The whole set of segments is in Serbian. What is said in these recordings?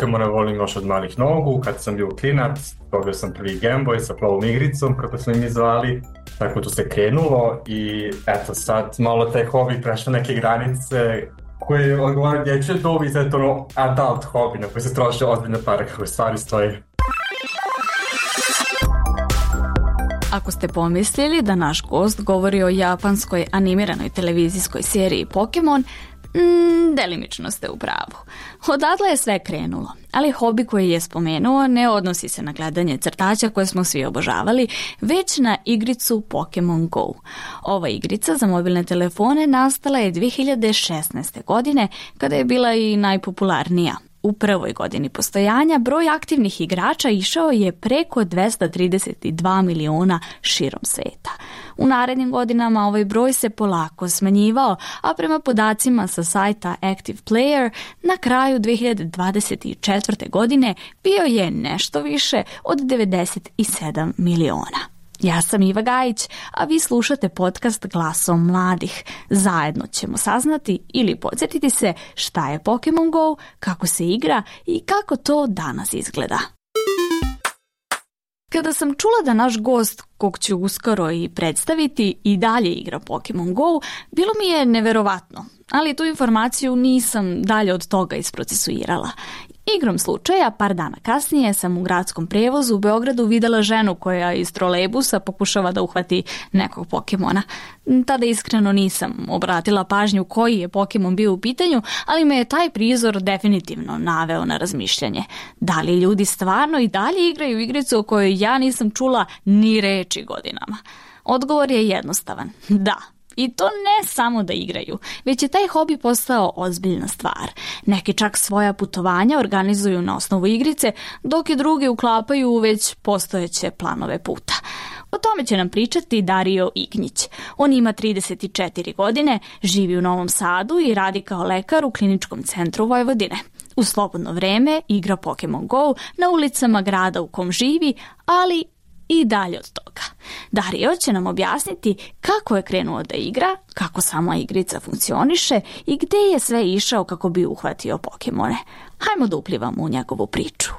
Pokemone volim još od malih nogu. Kad sam bio klinac, dobio sam prvi Game Boy sa plavom igricom, kako smo im zvali. Tako to se krenulo i eto sad malo taj hobi prešao neke granice koje odgovaraju dječje dobi, sad je to adult hobi na koji se troše ozbiljne pare kako stvari stoje. Ako ste pomislili da naš gost govori o japanskoj animiranoj televizijskoj seriji Pokemon, delimično ste u pravu. Odatle je sve krenulo, ali hobi koji je spomenuo ne odnosi se na gledanje crtaća koje smo svi obožavali, već na igricu Pokemon Go. Ova igrica za mobilne telefone nastala je 2016. godine, kada je bila i najpopularnija. U prvoj godini postojanja broj aktivnih igrača išao je preko 232 miliona širom sveta. U narednim godinama ovaj broj se polako smanjivao, a prema podacima sa sajta Active Player na kraju 2024. godine bio je nešto više od 97 miliona. Ja sam Iva Gajić, a vi slušate podcast Glasom mladih. Zajedno ćemo saznati ili podsjetiti se šta je Pokemon Go, kako se igra i kako to danas izgleda. Kada sam čula da naš gost, kog ću uskoro i predstaviti, i dalje igra Pokemon Go, bilo mi je neverovatno, ali tu informaciju nisam dalje od toga isprocesuirala. Igrom slučaja, par dana kasnije sam u gradskom prevozu u Beogradu videla ženu koja iz trolejbusa pokušava da uhvati nekog Pokemona. Tada iskreno nisam obratila pažnju koji je Pokemon bio u pitanju, ali me je taj prizor definitivno naveo na razmišljanje. Da li ljudi stvarno i dalje igraju igricu o kojoj ja nisam čula ni reči godinama? Odgovor je jednostavan, da. I to ne samo da igraju, već je taj hobi postao ozbiljna stvar. Neki čak svoja putovanja organizuju na osnovu igrice, dok i drugi uklapaju u već postojeće planove puta. O tome će nam pričati Dario Ignjić. On ima 34 godine, živi u Novom Sadu i radi kao lekar u Kliničkom centru Vojvodine. U slobodno vreme igra Pokemon Go na ulicama grada u kom živi, ali i dalje od toga. Dario će nam objasniti kako je krenuo da igra, kako sama igrica funkcioniše i gde je sve išao kako bi uhvatio Pokemone. Hajmo da uplivamo u njegovu priču.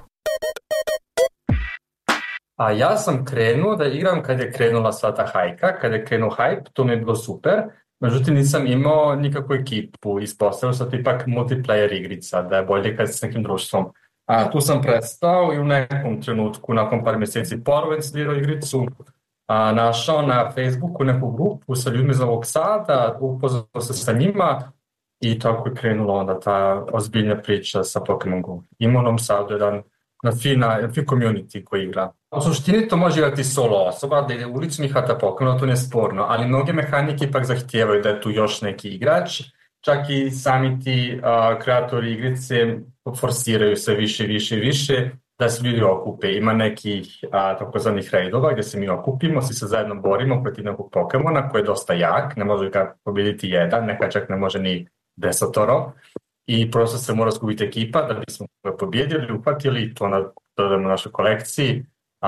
A ja sam krenuo da igram kad je krenula sva ta hajka, kad je krenuo hype, to mi je bilo super. Međutim, nisam imao nikakvu ekipu. Ispostavio se to ipak multiplayer igrica, da je bolje kad s nekim društvom. A tu sam prestao i u nekom trenutku, nakon par mjeseci ponovo instalirao igricu, našao na Facebooku neku grupu sa ljudmi iz Novog Sada, upoznao se sa njima i tako je krenula onda ta ozbiljna priča sa Pokemon Go. Ima u Novom Sadu jedan fin community koji igra. U suštini to može igrati solo osoba, da ide ulicom i hvata Pokemon, to nije sporno, ali mnoge mehanike ipak zahtijevaju da je tu još neki igrač. Čak i sami ti kreatori igrice forsiraju se više da se ljudi okupe. Ima nekih takozvanih raidova gdje se mi okupimo, svi se zajedno borimo protiv nekog Pokemona koji je dosta jak, ne može ga pobjediti jedan, neka čak ne može ni 10. I prosto se mora skupiti ekipa da bismo ga pobjedili, uhvatili i to dodamo našoj kolekciji.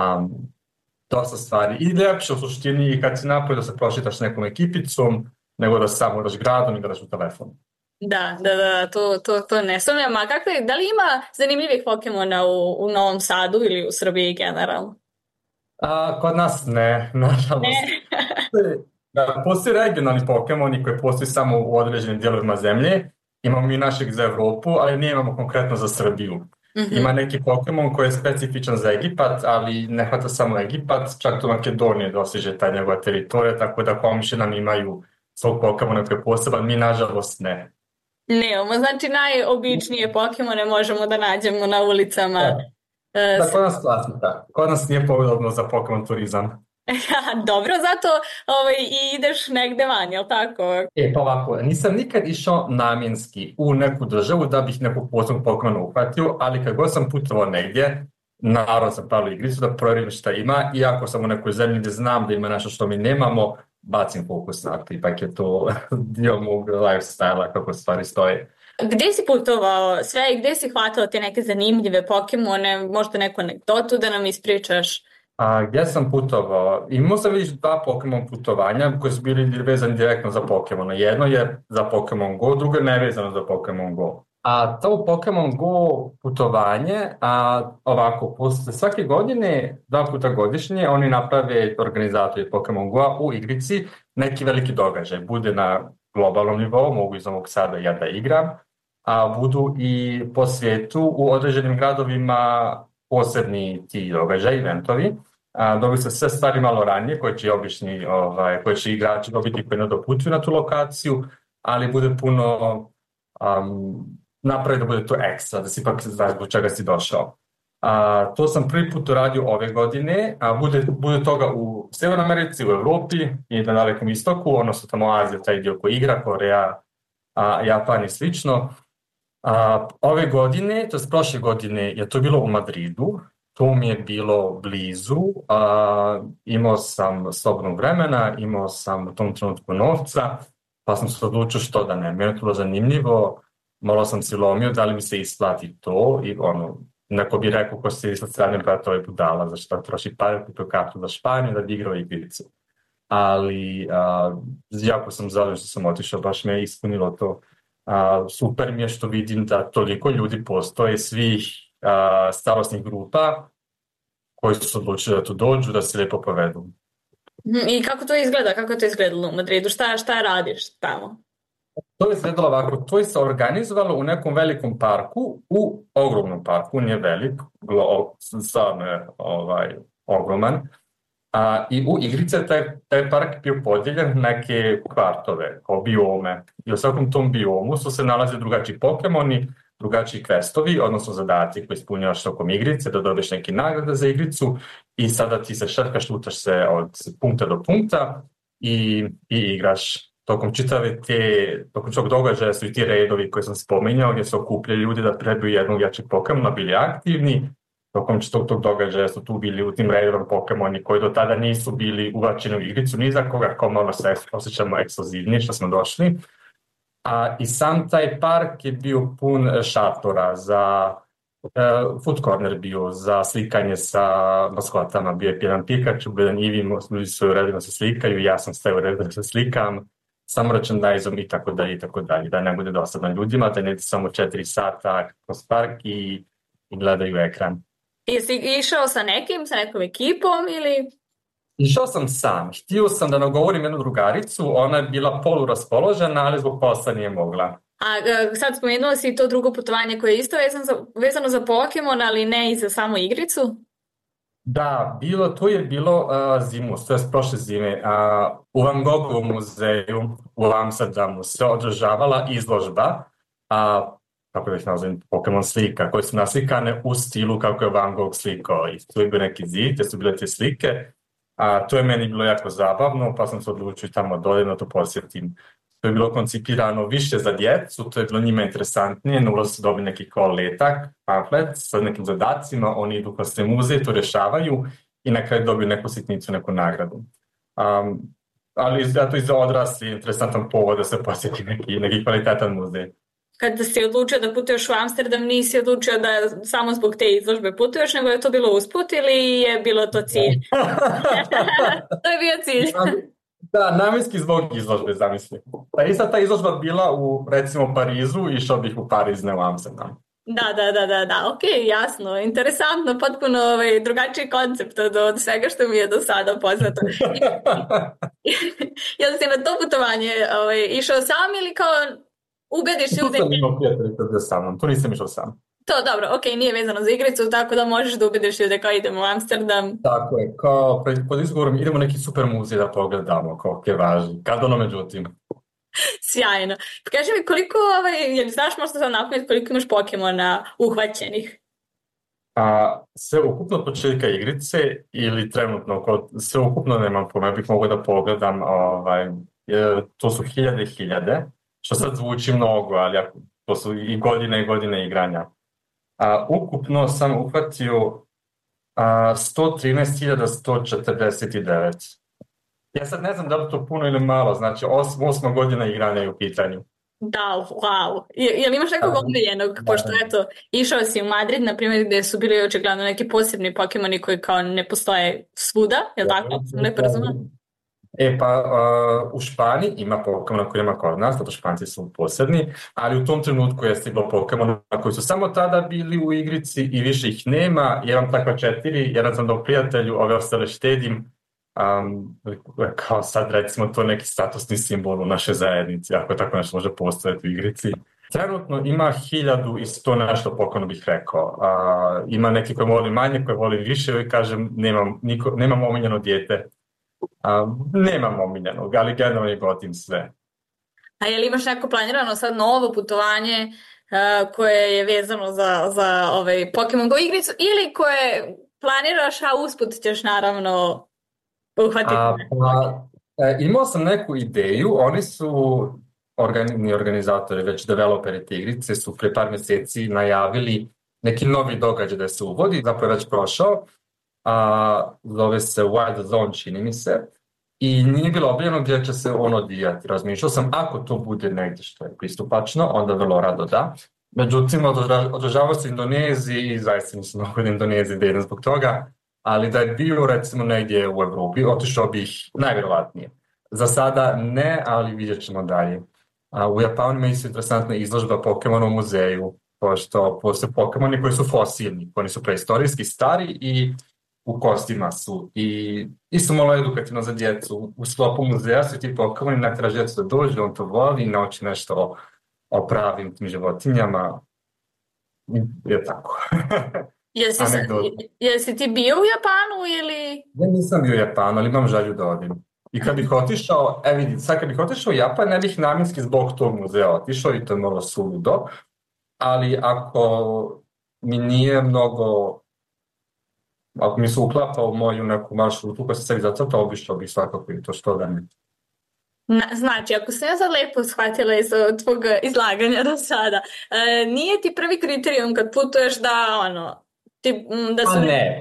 Dosta stvari. I ljepše u suštini kad si napoj da se prošitaš s nekom ekipicom, nego da samo igraš gradom i igraš u telefonu. Da, to ne sumnjam. A da li ima zanimljivih Pokemona u Novom Sadu ili u Srbiji generalno? Kod nas ne, nažalost. Postoji regionalni Pokemoni koji postoji samo u određenim dijelovima zemlje. Imamo i našeg za Evropu, ali nije imamo konkretno za Srbiju. Mm-hmm. Ima neki Pokemon koji je specifičan za Egipat, ali ne hvata samo Egipat, čak do Makedonije dostiže ta njegova teritorija, tako da komši nam imaju svog Pokemona koji je poseban, mi nažalost ne. Nemamo, znači najobičnije Pokemone možemo da nađemo na ulicama. Da, kod nas klasika. Kod nas nije podobno za Pokemon turizam. Dobro, zato i ideš negde van, jel tako? Pa ovako, nisam nikad išao namjenski u neku državu da bih nekog posebnog Pokemona uhvatio, ali kad god sam putovao negdje, naravno sam pravio igricu da provjerim šta ima, i ako sam u nekoj zemlji gdje znam da ima nešto što mi nemamo, bacim fokus na to, ipak je to dio mog lifestyle-a kako stvari stoje. Gdje si putovao sve i gdje si hvatao te neke zanimljive Pokemone, možda neku anegdotu da nam ispričaš? Gdje sam putovao? Imao sam vidiš 2 Pokemon putovanja koji su bili vezani direktno za Pokemona. Jedno je za Pokemon Go, drugo je nevezano za Pokemon Go. A to Pokemon Go putovanje, ovako, posle svake godine, 2 puta godišnje, oni naprave organizatori Pokemon Go u igrici neki veliki događaj. Bude na globalnom nivou, mogu iz Novog Sada ja da igram, a budu i po svijetu u određenim gradovima posebni ti događaji, eventovi. Dobiju se sve stvari malo ranije, koje će igrači dobiti koji ne doputuju na tu lokaciju, ali bude puno napravi da bude to ekstra, da si ipak znaš zbog čega si došao. To sam prvi put uradio ove godine, bude toga u Severnoj Americi, u Evropi i na Dalekom istoku, odnosno tamo Azija, taj dio koji igra, Koreja, Japan i slično. Ove godine, to je prošle godine, je to bilo u Madridu, to mi je bilo blizu, imao sam slobodnog vremena, imao sam u tom trenutku novca, pa sam se odlučio što da ne. Meni je to bilo zanimljivo, malo sam si lomio da li mi se isplati to i neko bi rekao ko se sa strane brata ovaj budala, za šta troši pare, kupio kartu za Španiju da bi igrao igricu. Ali jako sam zadovoljan što sam otišao, baš me je ispunilo to. Super mi je što vidim da toliko ljudi postoje, svih starosnih grupa koji su se odlučili da tu dođu, da se lijepo povedu. I kako to izgleda? Kako je to izgledalo u Madridu? Šta radiš tamo? To je izgledalo ovako, to je se organizovalo u nekom velikom parku, u ogromnom parku, nije velik, stvarno je ogroman. I u igrice taj park je bio podijeljen neke kvartove, kao biome. I u svakom tom biomu su se nalaze drugačiji Pokemoni, drugačiji questovi, odnosno zadaci koji ispunjavaš tokom igrice, da dobiješ neke nagrade za igricu i sada ti se šetkaš, lutaš se od punkta do punkta i igraš. Tokom tog događaja su i ti redovi koje sam spominjao, gdje se okupljaju ljudi da trebaju jednog jačeg Pokemona, bili aktivni. Tokom tog događaja su tu bili u tim redovim Pokemoni koji do tada nisu bili uvačeni u igricu, ni za koga, kao malo se osjećamo ekskluzivnije što smo došli. I sam taj park je bio pun šatora za food corner bio, za slikanje sa maskotama. Bio je jedan Pikachu, bio jedan Eevee, ljudi su u redu da se slikaju, ja sam stavio u redu da se slikam, sa merchandise-om i tako dalje, da ne bude dosadno ljudima, da ne samo 4 sata kroz park i gledaju ekran. Jesi išao sa nekom ekipom ili? Išao sam sam. Htio sam da nagovorim jednu drugaricu, ona je bila poluraspoložena, ali zbog posla nije mogla. Sad spomenula si to drugo putovanje koje je isto vezano za Pokemon, ali ne i za samu igricu? Da, to je bilo zimus, to je prošle zime. U Van Gogovom muzeju u Amsterdamu se održavala izložba, kako da ih nazovem, Pokemon slika, koje su naslikane u stilu kako je Van Gogh slikao. I tu je bio neki zid, te su bile te slike. To je meni bilo jako zabavno, pa sam se odlučio tamo da to posjetim. To je bilo koncipirano više za djecu, to je bilo njima interesantnije, na ulazu su dobili neki kao letak, pamflet sa nekim zadacima, oni idu kroz te muzeje, to rješavaju i na kraju dobiju neku sitnicu, neku nagradu. Ali zato i za odrasli interesantan povod da se posjeti neki kvalitetan muzej. Kad si odlučio da putuješ u Amsterdam, nisi odlučio da samo zbog te izložbe putuješ, nego je to bilo usput ili je bilo to cilj? To je bio cilj. Da, namjenski zbog izložbe, zamisli. Ista ta izložba bila u, recimo, Parizu, išao bih u Pariz, ne u Amsterdam. Da, ok, jasno, interesantno, potpuno drugačiji koncept od svega što mi je do sada poznato. Jel si na to putovanje išao sam ili kao ubediš ljude? Tu sam imao prijatelja koji je sa mnom, tu nisam išao sam. To dobro, ok, nije vezano za igricu, tako da možeš da ubediš ljude kao idemo u Amsterdam. Tako je, kao pod izgovorom idemo neki super muzej da pogledamo, kao je važno, kad ono međutim. Sjajno. Kaži mi koliko, jel znaš možda sam napamet koliko imaš Pokemona uhvaćenih? Sve ukupno od početka igrice ili trenutno, sve ukupno nemam pojma, ja bih mogao da pogledam, to su hiljade, što sad zvuči mnogo, ali to su i godine igranja. Ukupno sam uhvatio 113.149. Ja sad ne znam da li to puno ili malo, znači 8 godina igranja je u pitanju. Da, wow. Jel imaš nekog omiljenog, pošto eto, išao si u Madrid, na primjer, gdje su bili očigledno neki posebni Pokemoni koji kao ne postoje svuda, jel tako? Lepo razumem? U Španiji ima Pokemona koji ima kod nas, zato Španci su posebni, ali u tom trenutku je stiglo Pokemona koji su samo tada bili u igrici i više ih nema. Jedan takva 4, jedan sam dao prijatelju, ove ostale štedim. Kao sad recimo to neki statusni simbol u našoj zajednici, ako tako nešto može postojati u igrici. Trenutno ima 1100 nešto Pokemona bih rekao. Ima neki koji voli manje, koji voli više i kažem nemam omiljeno dijete. Nemam omiljenog, ali generalno gotim sve. A je li imaš neko planirano sad novo putovanje koje je vezano za Pokemon Go igricu ili koje planiraš, a usput ćeš naravno uhvatiti? Imao sam neku ideju, oni su organizatori, već developeri te igrice su pre par mjeseci najavili neki novi događaj da se uvodi, zapravo je već prošao, zove se Wild Zone, čini mi se, i nije bilo objavljeno gdje će se on odvijati. Razmišljao sam, ako to bude negdje što je pristupačno, onda vrlo rado da. Međutim, održavao se Indoneziji i zaista nisam mogu da Indoneziji da idem zbog toga, ali da je bio recimo negdje u Evropi, otišao bih najvjerovatnije. Za sada ne, ali vidjet ćemo dalje. U Japanu ima isto interesantna izložba Pokemona u muzeju, pošto postoje Pokemoni koji su fosilni, oni su preistorijski stari i u kostima su. I isto malo edukativno za djecu. U sklopu muzeja su ti Pokemoni, natjeraš djecu da dođe, on to voli i nauči nešto o pravim tim životinjama. Je tako. Jesi ti bio u Japanu ili? Ja nisam bio u Japanu, ali imam želju da odim. I kad bih otišao, sad kad bih otišao u Japan, ne bih namjenski zbog tog muzeja otišao i to je malo suludo, ali ako mi nije mnogo, ako mi se uklapa u moju neku maršrutu koja se sebi zacrtao, obišao bih svakako i to što da mi. Znači, ako sam ja sad lepo shvatila iz tvog izlaganja do sada, nije ti prvi kriterijum kad putuješ da su... Ne.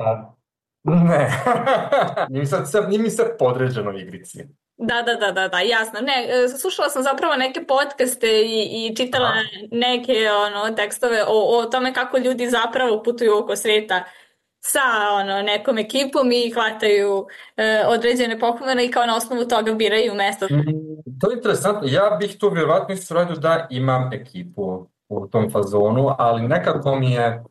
Nije mi se podređeno igrici. Da, jasno. Ne, slušala sam zapravo neke podcaste i čitala neke tekstove o tome kako ljudi zapravo putuju oko svijeta sa nekom ekipom i hvataju određene Pokemone i kao na osnovu toga biraju mesto. To je interesantno. Ja bih tu vjerovatno isto radio da imam ekipu u tom fazonu, ali nekako mi je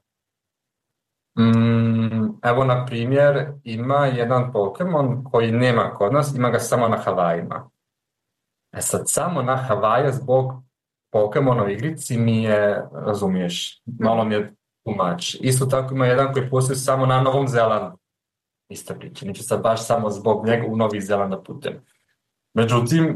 evo, na primjer, ima jedan Pokemon koji nema kod nas, ima ga samo na Havajima. Sad, samo na Havaje zbog Pokemona u igrici mi je, razumiješ, malo mi je tumač. Isto tako ima jedan koji postoji samo na Novom Zelandu. Ista priča, neću sad baš samo zbog njega u Novi Zeland da putem. Međutim,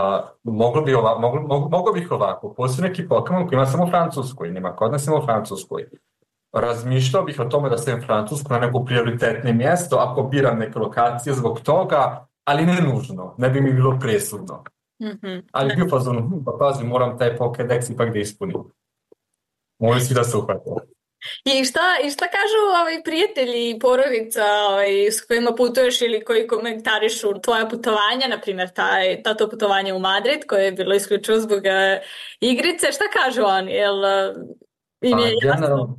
moglo bih ovako, postoji neki Pokemon koji ima samo u Francuskoj, nema kod nas samo u Francuskoj. Razmišljao bih o tome da stavim Francusku na neko prioritetno mjesto ako biram neke lokacije zbog toga, ali ne nužno, ne bi mi bilo presudno. Ali bio fazon, pazi, moram taj Pokédex ipak da ispunim. Molim svi da se uhvate. I šta kažu prijatelji i porodica s kojima putuješ ili koji komentarišu tvoja putovanja, na primjer to putovanje u Madrid koje je bilo isključivo zbog igrice, šta kažu oni? Jel im je jasno?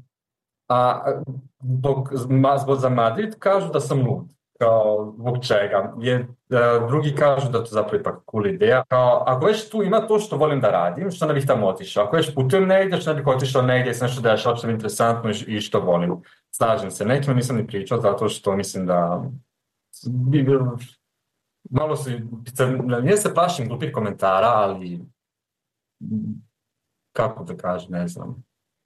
Zbog za Madrid kažu da sam lud. Kao, zbog čega? Drugi kažu da to zapravo ipak cool ideja. Kao, ako već tu ima to što volim da radim, što ne bih tamo otišao. Ako već putujem negdje, što ne bih otišao negdje, se nešto dešava što je interesantno i što volim. Slažem se. Nekima nisam ni pričao zato što mislim da malo su, nije se plašim glupih komentara, ali kako da kažem, ne znam.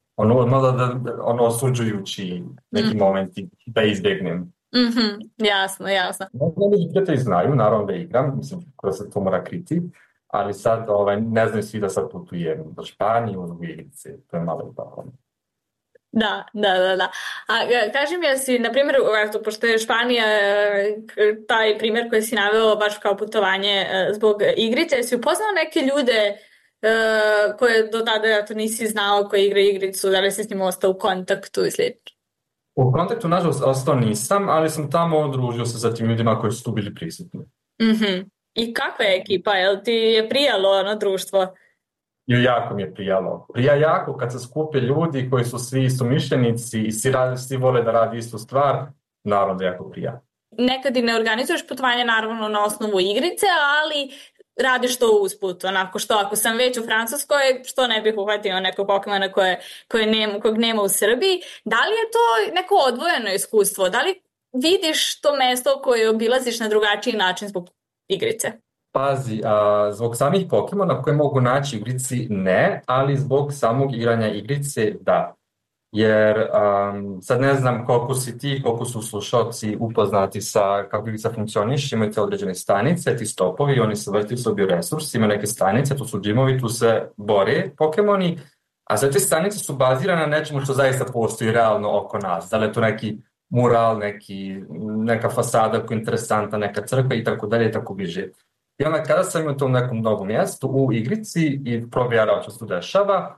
Osuđujući neki momenti da izbjegnem. Jasno. Neki prijatelji znaju, naravno da igram, mislim da se to mora kriti, ali sad ne znaju svi da sad putujem do Španije, u igrice, to je malo tako. Da. A kaži mi, jesi, na primjer, pošto je Španija taj primjer koji si naveo baš kao putovanje zbog igrice, jesi upoznao neke ljude koje do tada to nisi znao koji igra igricu, da li si s njim ostao u kontaktu i slično? U kontaktu, nažalost, ostao nisam, ali sam tamo družio se sa tim ljudima koji su tu bili prisutni. I kakva je ekipa? Jel ti je prijalo društvo? Jako mi je prijalo. Prija jako kad se skupe ljudi koji su svi istomišljenici i svi vole da radi istu stvar, naravno da jako prija. nekad i ne organizuješ putovanje naravno na osnovu igrice, ali radiš to usput, onako što ako sam već u Francuskoj, što ne bih uhvatio nekog Pokemona kojeg nema u Srbiji. Da li je to neko odvojeno iskustvo? Da li vidiš to mesto koje obilaziš na drugačiji način zbog igrice? Pazi, zbog samih Pokemona koje mogu naći u igrici ne, ali zbog samog igranja igrice da. Jer sad ne znam koliko si ti, koliko su slušalci upoznati sa kako igrica funkcioniš, imate određene stanice, ti stopovi, oni se vrti su bioresurs, ima neke stanice, tu su džimovi, tu se bore Pokemoni, a sve te stanice su bazirane na nečemu što zaista postoji realno oko nas. Da li je to neki mural, neka fasada koja je interesantna, neka crkva i tako dalje i tako bliže. I onda kada sam u tom nekom novom mjestu u igrici i provjerao što se tu dešava,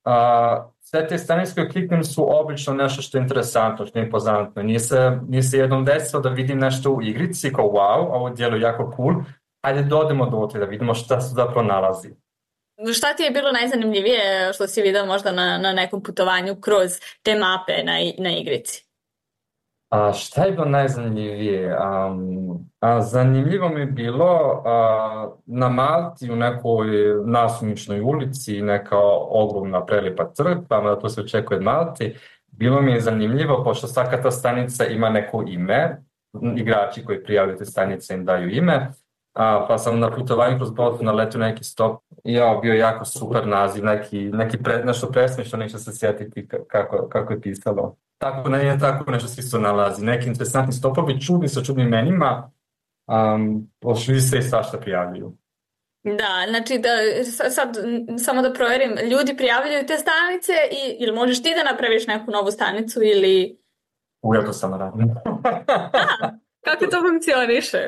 sve te stanice koje kliknem su obično nešto što je interesantno, što je impozantno. Nije se jednom desilo da vidim nešto u igrici kao wow, ovo djeluje jako cool, ajde dodemo dotle da vidimo šta se zapravo nalazi. Šta ti je bilo najzanimljivije što si vidio možda na nekom putovanju kroz te mape na igrici? Šta je bilo najzanimljivije? Zanimljivo mi je bilo na Malti u nekoj nasumičnoj ulici, neka ogromna prelijepa crkva, da to se očekuje od Malti. Bilo mi je zanimljivo, pošto svaka ta stanica ima neko ime, igrači koji prijavljaju te stanice im daju ime, pa sam na putovanju kroz Baltu naletio neki stop i bio jako super naziv, nešto presmišno, neću se sjetiti kako je pisalo. Tako nešto se isto nalazi. Neki interesantni stopovi, čudni sa čudnim imenima, ljudi se i svašta prijavljuju. Da, znači sad samo da proverim, ljudi prijavljuju te stanice ili možeš ti da napraviš neku novu stanicu ili... Ja to samo radim. Kako to funkcioniše?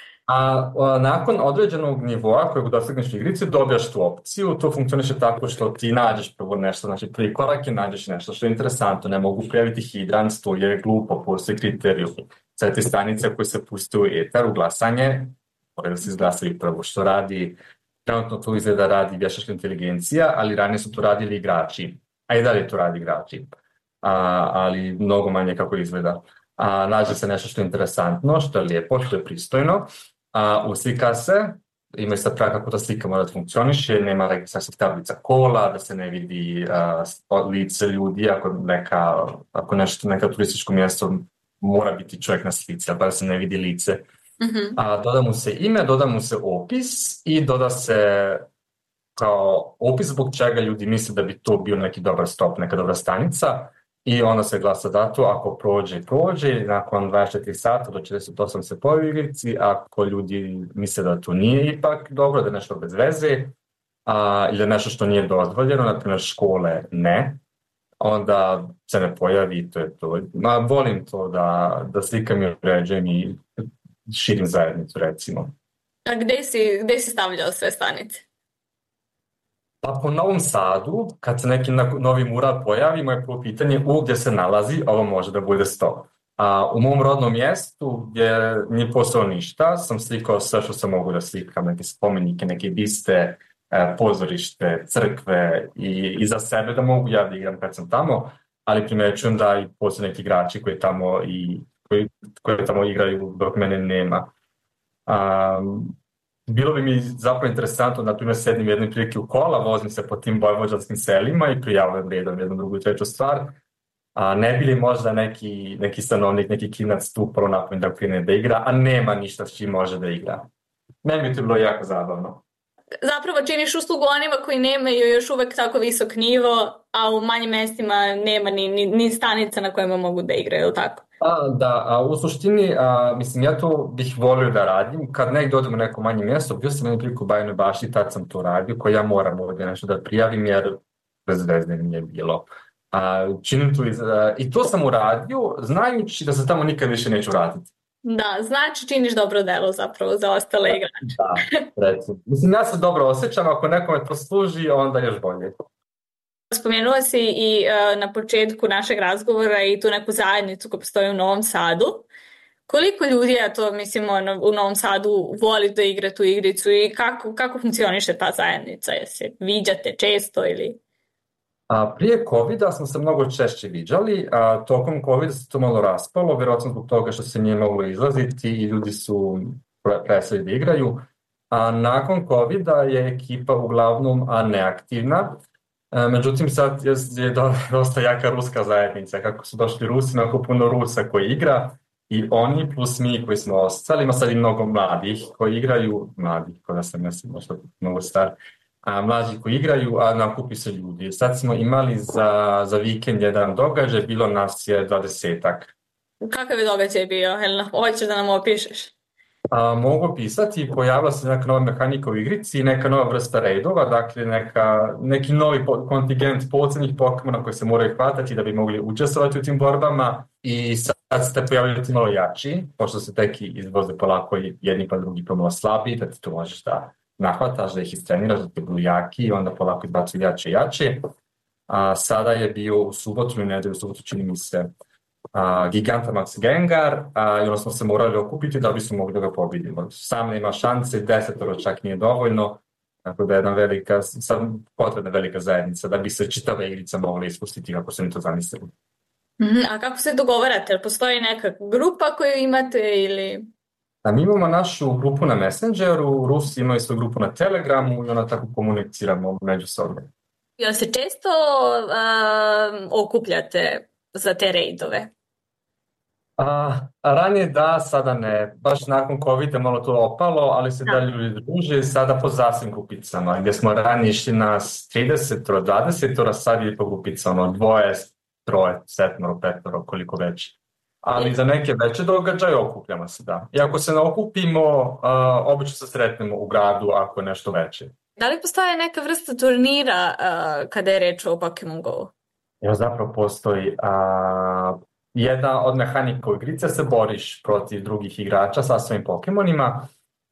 Nakon određenog nivoa kojeg dosegneš u igrici, dobijaš tu opciju. To funkcioniše tako što ti nađeš prvo nešto, znači prvi korak je nađeš nešto što je interesantno. Ne mogu prijaviti hidrant, to je glupo, postoji kriterijum. Sve te stanice koje se puste u etar, u glasanje, moraju da se izglasaju prvo što radi. Trenutno to izgleda radi vještačka inteligencija, ali ranije su to radili igrači. A i dalje to radi igrači, ali mnogo manje kako izgleda. Nađe se nešto što je interesantno, što je lijepo, što je pristojno. Uslika se, ima se prav kako ta slika mora da funkcioniše, nema registracijskih tablica kola, da se ne vidi lice ljudi, ako neka turističko mjesto mora biti čovjek na slici, ali da se ne vidi lice. Mm-hmm. Doda mu se ime, doda mu se opis i doda se kao opis zbog čega ljudi misle da bi to bio neki dobar stop, neka dobra stanica. I onda se glasa datum, ako prođe, nakon 24 sata do 48 se pojavi u igrici, ako ljudi misle da to nije ipak dobro, da je nešto bez veze, ili nešto što nije dozvoljeno, na primjer škole ne, onda se ne pojavi i to je to. Volim to da slikam i uređujem i širim zajednicu, recimo. A gde si stavljao sve stanice? Pa po Novom Sadu, kad se neki novi mural pojavi, moje prvo pitanje gdje se nalazi, ovo može da bude stop. U mom rodnom mjestu, gdje nije postalo ništa, sam slikao sve što sam mogu da slikam, neke spomenike, neke biste, pozorište, crkve i za sebe da mogu ja da igram kad sam tamo, ali primećujem da i postoje neki igrači koji tamo igraju dok mene nema. Bilo bi mi zapravo interesantno, na primjer, sedim jedne prilike u kola, vozim se po tim vojvođanskim selima i prijavljam redom jednu, drugu, treću stvar. Ne bi li možda neki stanovnik, neki klinac tu prvo napamet da krene da igra, a nema ništa s čim može da igra. Meni bi to bilo jako zabavno. Zapravo činiš uslugu onima koji nemaju još uvek tako visok nivo, a u manjim mestima nema ni stanica na kojima mogu da igraju, ili tako? Da, u suštini, mislim, ja to bih volio da radim. Kad negdje odem u neko manje mjesto, bio sam jednu priliku u Bajinoj Bašti, tad sam to radio, koji ja moram ovdje nešto da prijavim, jer bez veze mi je bilo. Činim to i to sam uradio, znajući da se tamo nikad više neću raditi. Da, znači činiš dobro delo zapravo za ostale igrače. Da, recimo. Mislim, ja se dobro osjećam, ako nekome to služi, onda još bolje. Spomenula si i na početku našeg razgovora i tu neku zajednicu koja postoji u Novom Sadu. Koliko ljudi, ja to mislim, u Novom Sadu voli da igra tu igricu i kako funkcioniše ta zajednica? Se viđate često ili... Prije COVID-a smo se mnogo češće viđali, a tokom COVID-a se to malo raspalo, vjerojatno zbog toga što se nije moglo izlaziti i ljudi su prestali da igraju. A nakon COVID-a je ekipa uglavnom neaktivna. Međutim, sad je dosta jaka ruska zajednica. Kako su došli Rusi, mnogo puno Rusa koji igra i oni plus mi koji smo ostali, ima sad i mnogo mladih koji igraju, mladih, koja sam mislim možda mnogo star, mlađi koji igraju, a nakupi se ljudi. Sad smo imali za vikend jedan događaj, bilo nas je 20-ak. Kakav je događaj bio? Hoćeš da nam opišeš? Mogu pisati, pojavila se neka nova mehanika u igrici, neka nova vrsta raidova, dakle neki novi kontingent posebnih Pokemona koji se moraju hvatati da bi mogli učestvovati u tim borbama i sad ste pojavili ti malo jači, pošto se teki izvoze polako jedni pa drugi pomalo slabiji, da ti to možeš da nahvataš, da ih istreniraš, da ti budu jaki i onda polako izbacuju jače i jače. Sada je bio u subotu i nedelju, u subotu čini mi se Gigantamax Gengar i onda smo se morali okupiti da bismo mogli da ga pobedimo. Sam nema šanse, 10 čak nije dovoljno, tako da je potrebna velika zajednica da bi se čitava igrica mogla ispustiti kako se mi to zamislili. A kako se dogovarate? Postoji neka grupa koju imate ili... Mi imamo našu grupu na Messengeru, Rusi imaju svoju grupu na Telegramu i onda tako komuniciramo međusobno. Jel se često okupljate za te rejdove? Ranije da, sada ne. Baš nakon COVID-a malo to opalo, ali se dalje ljudi druže sada po zasebnim grupicama, gdje smo ranije išli na 30, 20, sad je po grupicama, 2, 3, 7, 5, koliko već. Ali za neke veće događaje okupljamo se, da. I ako se ne okupimo, obično se sretnemo u gradu ako je nešto veće. Da li postoje neka vrsta turnira kada je reč o Pokemon Go? Evo zapravo postoji jedna od mehanika u igrice, se boriš protiv drugih igrača sa svojim Pokemonima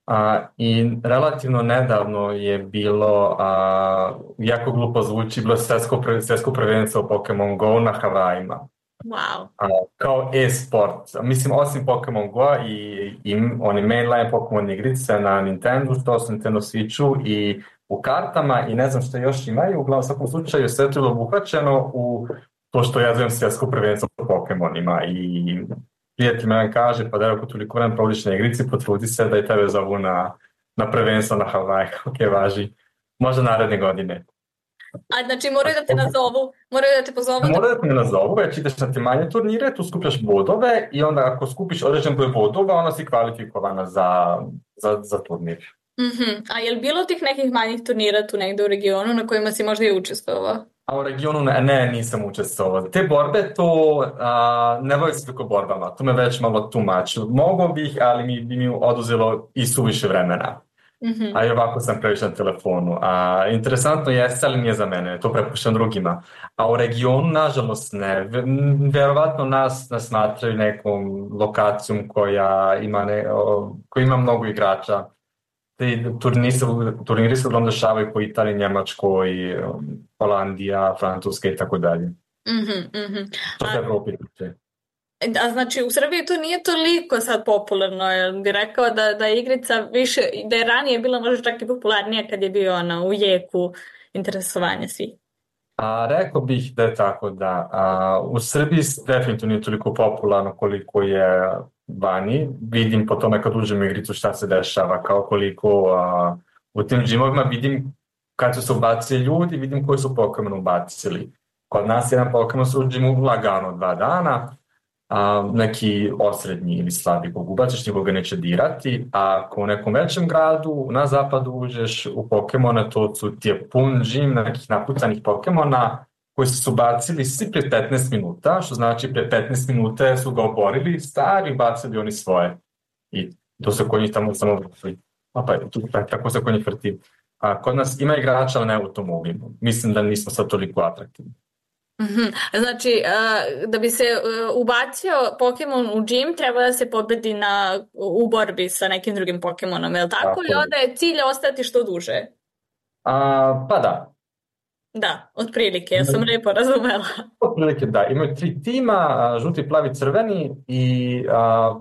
i relativno nedavno je bilo, jako glupo zvuči, bilo svjetsko prvenstvo Pokemon Go na Havajima. Wow. Kao e-sport. Mislim, osim Pokemon Go i oni mainline Pokemon igrice na Nintendo, što su Nintendo Switchu i u kartama i ne znam što još imaju, uglavnom u svakom slučaju sve to je obuhvaćeno u to što ja zovem svjetsko prvenstvo po Pokemonima i prijatelj me kaže, pa da ako toliko vremena provodiš na igrici, potrudi se da i tebe zovu na prvenstvo na Hawaii, ok, važi, možda naredne godine. Znači moraju da te nazovu, moraju da te pozovu? Moraju da te nazovu, već ideš na te manje turnire, tu skupljaš bodove i onda ako skupiš određen broj bodova, onda si kvalifikovana za turnir. A je li bilo tih nekih manjih turnira tu negdje u regionu na kojima si možda i učestvovao? A u regionu ne, nisam učestvovao. Te borbe to ne bavim se tako borbama, to me već malo tumačilo. Mogao bih, ali bi mi oduzelo i suviše vremena. A i ovako sam previše na telefonu. Interesantno jeste, ali nije za mene, to prepuštam drugima. A u regionu, nažalost, ne. Vjerovatno nas smatraju nekom lokacijom koja ima mnogo igrača. Turniri se uglavnom dešavaju po Italiji, Njemačkoj, Holandija, Francuska i tako dalje. To se Evropi tiče. A znači u Srbiji to nije toliko sad popularno, jer bi rekao da je igrica više, da je ranije bila možda čak i popularnija kad je bio u jeku interesovanja svih. Rekao bih da je tako, da. U Srbiji definitivno nije toliko popularno koliko je vani. Vidim po tome kad uđem u igricu šta se dešava, kao koliko u tim džimovima vidim kad su se ubacili ljudi, vidim koji su Pokemon ubacili. Kod nas jedan Pokemon se u džimu lagano 2 dana, neki osrednji ili slabi kog ubaciš, nikoga neće dirati, a ako u nekom većem gradu na zapadu uđeš u Pokemone, to ti je pun džim nekih napucanih Pokemona koji su se ubacili svi pred 15 minuta, što znači pred 15 minuta su ga oborili, stari bacili oni svoje. I to se kod njih tamo samo vrti. Tako se kod njih vrti. Kod nas ima igrača, ali ne u tom obimu. Mislim da nismo sad toliko atraktivni. Znači, da bi se ubacio Pokemon u džim, treba da se pobedi u borbi sa nekim drugim Pokemonom, je li tako? I onda je cilj ostati što duže? Pa da. Da, otprilike, ja sam lijepo razumela. Otprilike, da. Imaju 3 tima, žuti, plavi, crveni i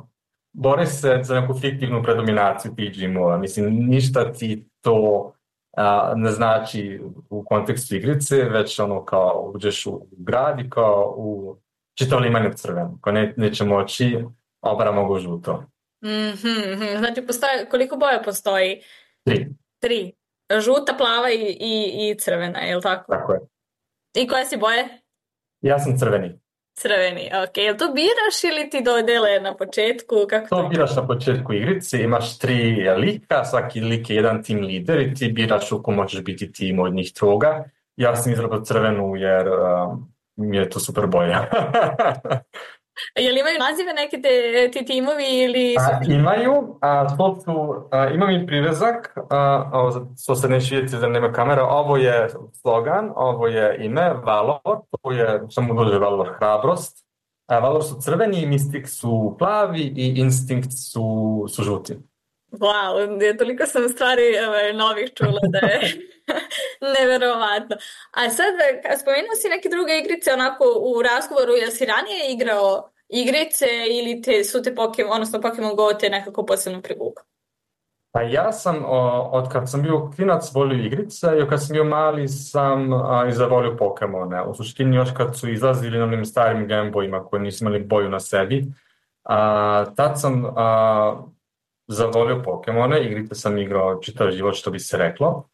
bore se za neku fiktivnu predominaciju tih džimova. Mislim, ništa ti to ne znači u kontekstu igrice, već ono kao uđeš u grad i kao u čitav liman crveno, kao neće moći, obara mogu žuto. Znači, koliko boja postoji? 3. Žuta, plava i crvena, je li tako? Tako je. I koje si boje? Ja sam crveni. Crveni, ok. Jel to biraš ili ti dodele na početku? Kako to biraš na početku igrice, imaš 3 lika, svaki lik je jedan tim lider i ti biraš u kom možeš biti tim od njih 3. Ja sam izabrao crvenu jer mi je to super boja. Jel imaju nazive neke ti timovi ili... Imaju, imam i privezak, što se neće vidjeti da nema kamera, ovo je slogan, ovo je ime, Valor, to je, samo dođe Valor, hrabrost. Valor su crveni, Mystic su plavi i Instinct su žuti. Wow, toliko sam stvari novih čula da je neverovatno. A sad, spomenuo si neke druge igrice onako u razgovoru, jel si ranije igrao igrice ili su te Pokemon Go te nekako posebno privukao? Pa ja sam, od kad sam bio klinac, volio igrice i kad sam bio mali sam i zavolio Pokemone. U suštini još kad su izlazili na onim starim Game Boyima koji nisu imali boju na sebi, tad sam zavolio Pokemone, igrice sam igrao čitav život, što bi se reklo.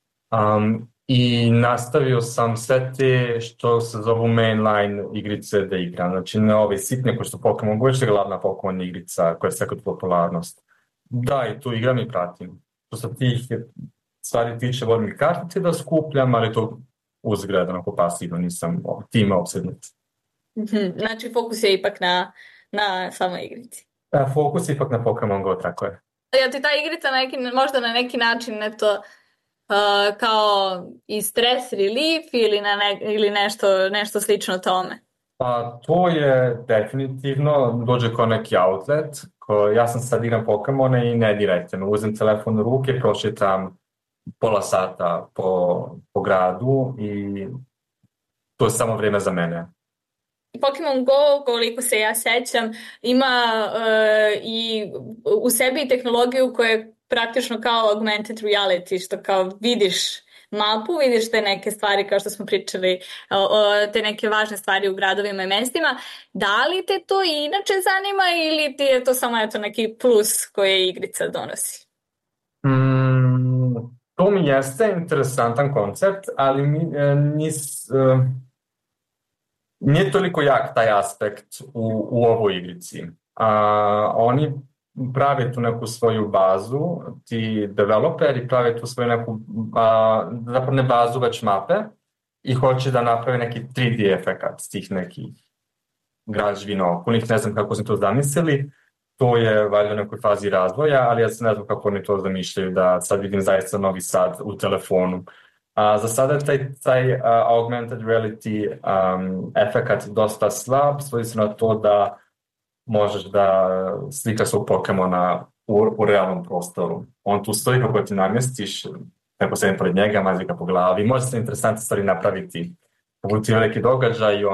I nastavio sam sve te što se zovu mainline igrice da igram. Znači ne ove sitne koje su Pokemon Go, već je glavna Pokemon igrica koja je sve kod popularnost. Da, i tu igram i pratim. Što se tih stvari tiče, volim i kartice da skupljam, ali to uzgled, onako pasivno, nisam time opsednut. Znači fokus je ipak na samoj igrici. Fokus je ipak na Pokemon Go, tako je. Jel ti ta igrica možda na neki način kao i stres relief ili nešto slično tome? Pa to je definitivno, dođe kao neki outlet. Ja sam sad igram Pokemone i ne direktno. Uzem telefon u ruke, prošetam pola sata po gradu i to je samo vrijeme za mene. Pokemon Go, koliko se ja sećam, ima i u sebi tehnologiju koja je praktično kao augmented reality, što kao vidiš mapu, vidiš te neke stvari kao što smo pričali, te neke važne stvari u gradovima i mestima. Da li te to inače zanima ili ti je to samo neki plus koje igrica donosi? To mi jeste interesantan koncept, ali nije toliko jak taj aspekt u ovoj igrici. Oni prave tu neku svoju bazu, ti developeri prave tu svoju neku, zapravo ne bazu, već mape i hoće da naprave neki 3D efekat s tih nekih građevina okolnih. Ne znam kako su to zamislili, to je valjda u nekoj fazi razvoja, ali ja se ne znam kako oni to zamišljaju, da sad vidim zaista Novi Sad u telefonu. Za sada je taj augmented reality efekat dosta slab, svodi se na to da možeš da slikaš svog Pokemona u realnom prostoru. On tu stoji kako ti namjestiš, neko sedim pored njega, mazi ga po glavi. Može se interesantne stvari napraviti. Budu ti veliki događaj i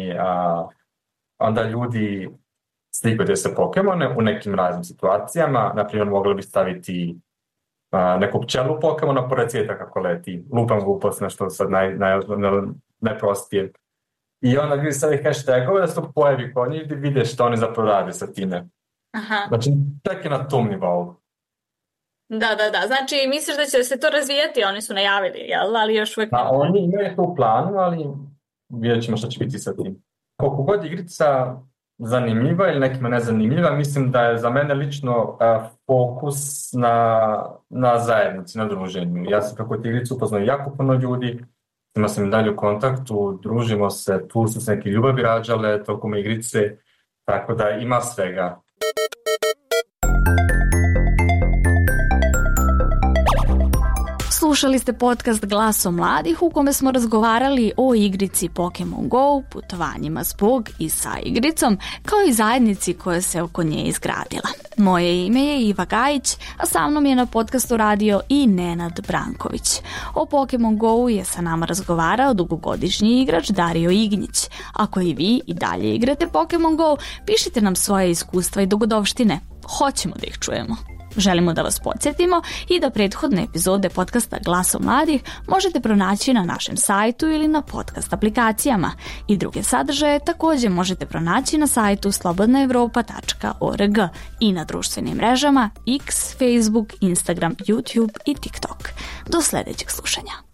onda ljudi slikaju se Pokemone u nekim raznim situacijama. Naprimjer, mogli bi staviti neku pčelu Pokemona pored cvijeta kako leti. Lupam glupost, nešto sad najprostije. I onda ljudi stavi hashtagove da se to pojavi kod njih i vide što oni zapravo rade sa time. Aha. Znači, tek je na tom nivou. Da. Znači, misliš da će se to razvijati? Oni su najavili, jel? Ali još uvijek... Oni imaju to u planu, ali vidjet ćemo što će biti sa tim. Koliko god igrica zanimljiva ili nekima nezanimljiva, mislim da je za mene lično fokus na zajednici, na druženju. Ja sam kako ti igricu upoznao jako puno ljudi, ima sam i dalje u kontaktu, družimo se, tu su se neke ljubavi rađale tokom igrice, tako da ima svega. Slušali ste podcast Glasom mladih u kome smo razgovarali o igrici Pokemon Go, putovanjima zbog i sa igricom, kao i zajednici koja se oko nje izgradila. Moje ime je Iva Gajić, a sa mnom je na podcastu radio i Nenad Branković. O Pokemon Go je sa nama razgovarao dugogodišnji igrač Dario Ignjić. Ako i vi i dalje igrate Pokemon Go, pišite nam svoje iskustva i dogodovštine. Hoćemo da ih čujemo. Želimo da vas podsjetimo i da prethodne epizode podcasta Glasom mladih možete pronaći na našem sajtu ili na podcast aplikacijama. I druge sadržaje također možete pronaći na sajtu slobodnaevropa.org i na društvenim mrežama X, Facebook, Instagram, YouTube i TikTok. Do sljedećeg slušanja.